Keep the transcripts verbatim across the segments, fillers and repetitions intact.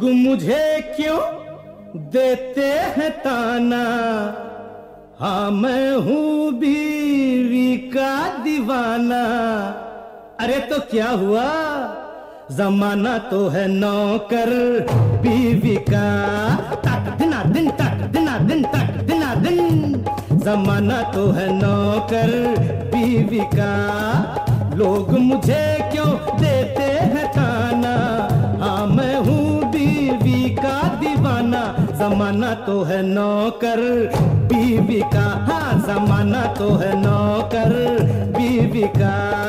मुझे क्यों देते हैं ताना, हाँ मैं हूँ बीवी का दीवाना। अरे तो क्या हुआ, जमाना तो है नौकर बीवी का। तक दिना दिन, तक दिना दिन, तक दिना दिन, जमाना तो है नौकर बीवी का। लोग मुझे क्यों देते हैं ताना, हाँ मैं हूँ बीवी का दीवाना। जमाना तो है नौकर बीवी का, हाँ जमाना तो है नौकर बीवी का।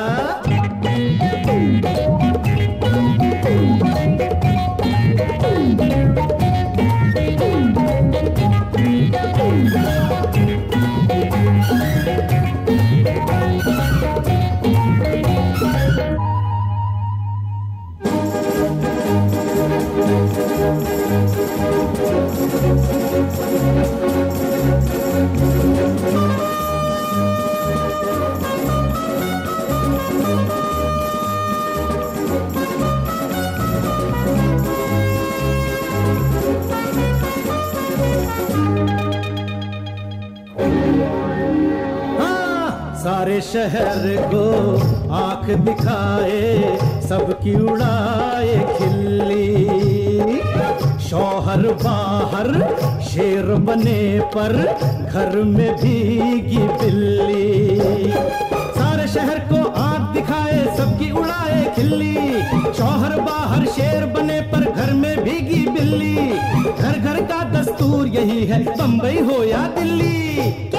सारे शहर को आंख दिखाए, सबकी उड़ाए खिल्ली। शौहर बाहर शेर बने पर घर में भीगी बिल्ली। सारे शहर को आंख दिखाए, सबकी उड़ाए खिल्ली। शौहर बाहर शेर बने पर घर में भीगी बिल्ली। घर घर का दस्तूर यही है, बंबई हो या दिल्ली। क्या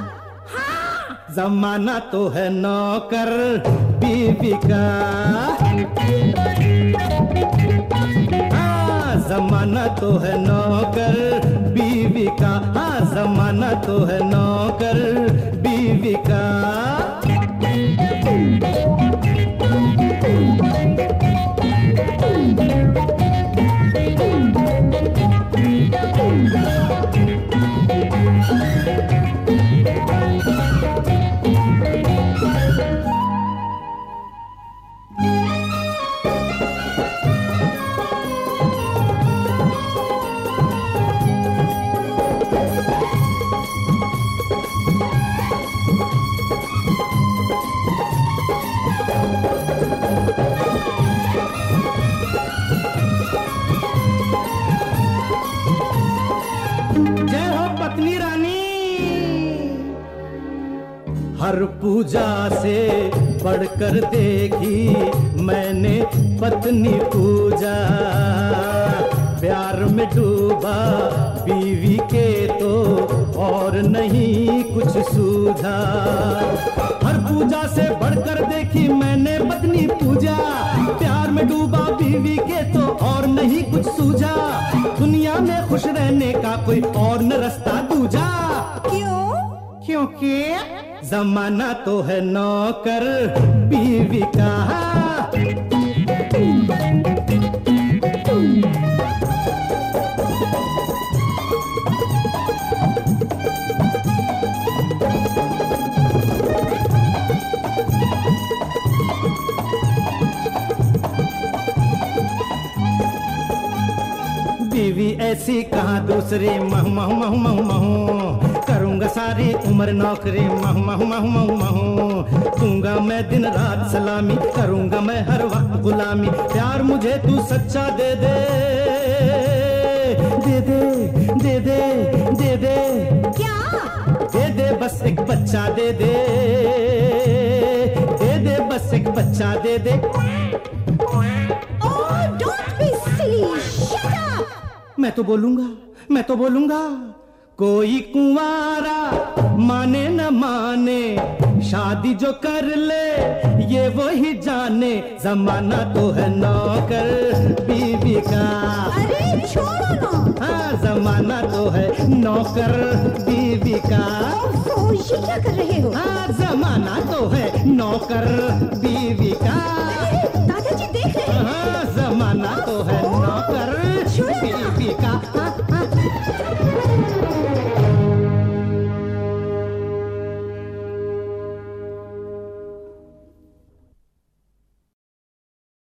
जमाना तो है नौकर बीवी का, हाँ जमाना तो है नौकर बीवी का, हाँ जमाना तो है नौकर बीवी का। हर पूजा से बढ़कर देखी मैंने पत्नी पूजा। प्यार में डूबा बीवी के तो और नहीं कुछ सूझा। हर पूजा से बढ़कर देखी मैंने पत्नी पूजा। प्यार में डूबा बीवी के तो और नहीं कुछ सूझा। दुनिया में खुश रहने का कोई और न रास्ता दूजा। क्यों? क्योंकि जमाना तो है नौकर बीवी का। बीवी ऐसी कहाँ दूसरी, मह मह मह मह मह करूंगा सारी उम्र नौकरी, मह मह मह मह मह दूंगा मैं दिन रात सलामी, करूंगा मैं हर वक्त गुलामी। प्यार मुझे तू सच्चा दे दे, दे दे दे दे दे दे। क्या? दे दे बस एक बच्चा दे दे, दे दे बस एक बच्चा दे दे। Oh, don't be silly. Shut up. मैं तो बोलूंगा, मैं तो बोलूंगा। कोई कुंवारा माने न माने, शादी जो कर ले ये वो ही जाने। जमाना तो है नौकर बीवी का। अरे छोड़ो ना। हाँ जमाना तो है नौकर बीवी का। ओह, ये क्या कर रहे हो? हाँ जमाना तो है नौकर बीवी का। दादाजी देख रहे हैं। हाँ जमाना तो है नौकर बीवी का।